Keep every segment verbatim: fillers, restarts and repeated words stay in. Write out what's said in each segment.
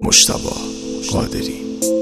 مجتبی قادری.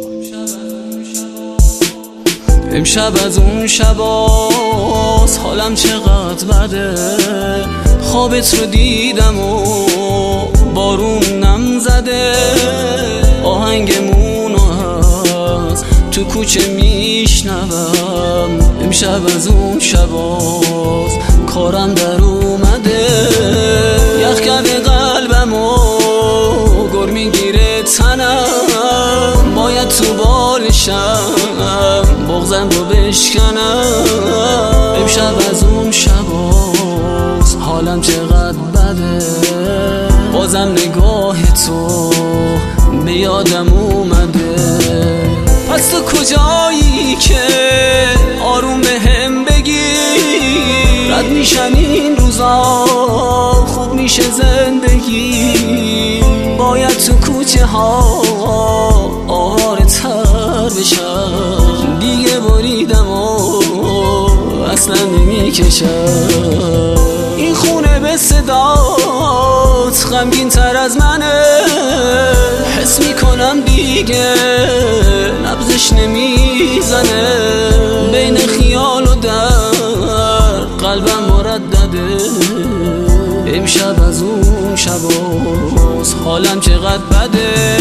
امشب از اون شباست حالم چقدر بده، خوابت رو دیدم و بارونم زده، آهنگمونو هست تو کوچه میشنوم. امشب از اون شباست کارم در اومده، یخ کرده قلبم و گر میگیره تنم، باید تو بالشم بغضم رو بشکنم. امشب از اون شباست حالم چقدر بده، بازم نگاه تو به یادم اومده. پس تو کجایی که آروم به هم بگی، رد میشن این روزا خوب میشه زندگی، باید تو کوچه ها آواره تر بشم، دیگه بریدم و اصلا نمیکشم. این خونه به صدات غمگین تر از منه، حس میکنم دیگه نبضش نمیزنه، بین خیال و درد قلبم مردده. امشب از اون شباست حالم چقدر بده.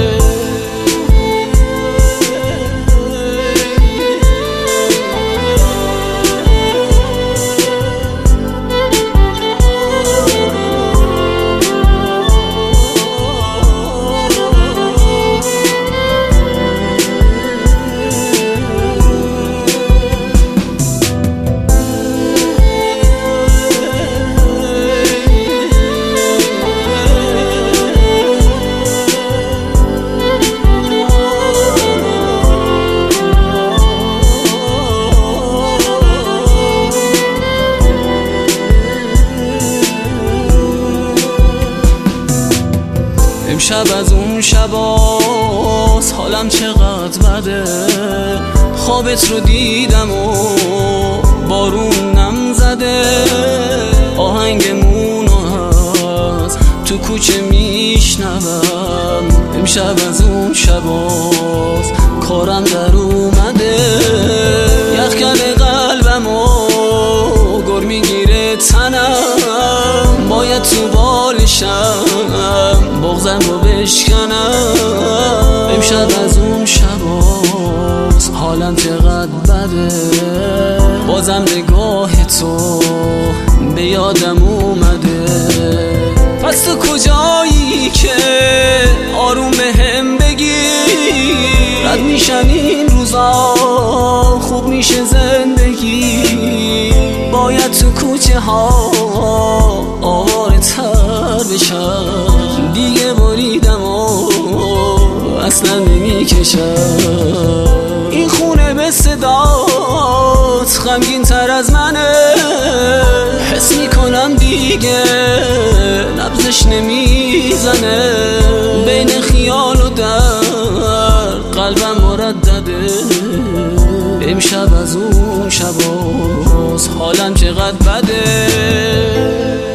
امشب از اون شباست حالم چقدر بده، خوابت رو دیدم و بارونم زده، آهنگمونو هست تو کوچه میشنوم. امشب از اون شباست کارم در اومده، یخ کرده قلبم و گر میگیره تنم، باید تو بالشم بغضم رو بشکنم. امشب از اون شباست حالم چقدر بده، بازم نگاه تو به یادم اومده. پس تو کجایی که آروم به هم بگی، رد میشن این روزا خوب میشه زندگی، باید تو کوچه ها آواره تر بشم، دیگه بریدم و اصلا نمیکشم. این خونه به صدات غمگین تر از منه، حس میکنم دیگه نبضش نمیزنه، بین خیال و درد قلبم مردده. امشب از اون شباست حالم چقدر بده.